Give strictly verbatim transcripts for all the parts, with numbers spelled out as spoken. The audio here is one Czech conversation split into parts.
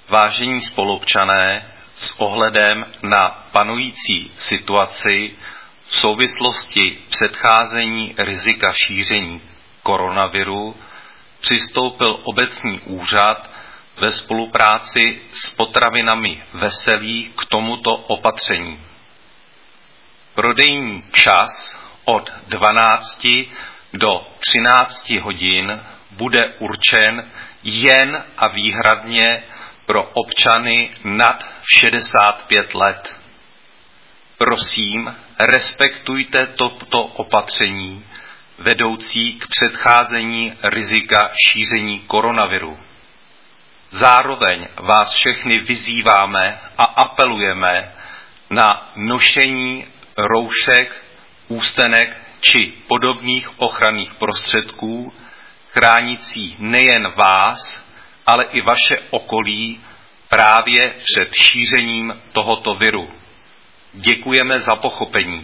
Vážení spoluobčané, s ohledem na panující situaci v souvislosti předcházení rizika šíření koronaviru přistoupil obecní úřad ve spolupráci s potravinami Veselí k tomuto opatření. Prodejní čas od dvanácti do třinácti hodin bude určen jen a výhradně pro občany nad šedesát pět let. Prosím, respektujte toto opatření vedoucí k předcházení rizika šíření koronaviru. Zároveň vás všechny vyzýváme a apelujeme na nošení roušek, ústenek či podobných ochranných prostředků, chránící nejen vás, ale i vaše okolí právě před šířením tohoto viru. Děkujeme za pochopení.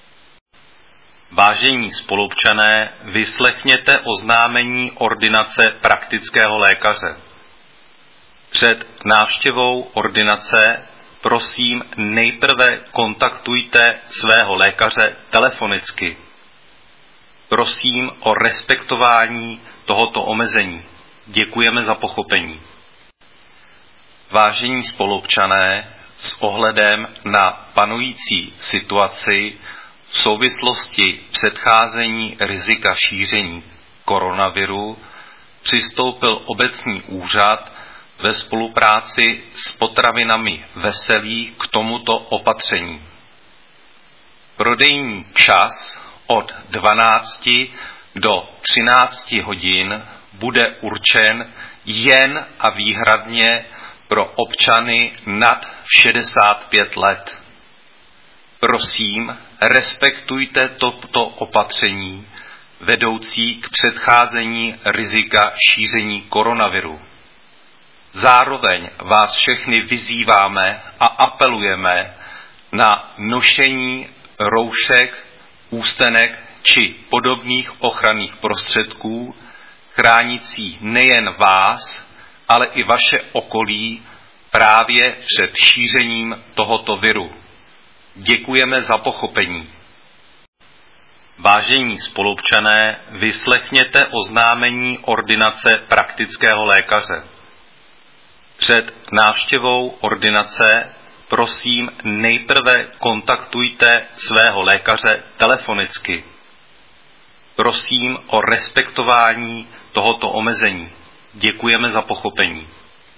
Vážení spoluobčané, vyslechněte oznámení ordinace praktického lékaře. Před návštěvou ordinace prosím nejprve kontaktujte svého lékaře telefonicky. Prosím o respektování tohoto omezení. Děkujeme za pochopení. Vážení spoluobčané, s ohledem na panující situaci v souvislosti předcházení rizika šíření koronaviru přistoupil obecní úřad ve spolupráci s potravinami Veselí k tomuto opatření. Prodejní čas od dvanácti do třinácti hodin bude určen jen a výhradně pro občany nad šedesát pět let. Prosím, respektujte toto opatření vedoucí k předcházení rizika šíření koronaviru. Zároveň vás všechny vyzýváme a apelujeme na nošení roušek, ústenek či podobných ochranných prostředků, chránící nejen vás, ale i vaše okolí právě před šířením tohoto viru. Děkujeme za pochopení. Vážení spoluobčané, vyslechněte oznámení ordinace praktického lékaře. Před návštěvou ordinace prosím nejprve kontaktujte svého lékaře telefonicky. Prosím o respektování tohoto omezení. Děkujeme za pochopení.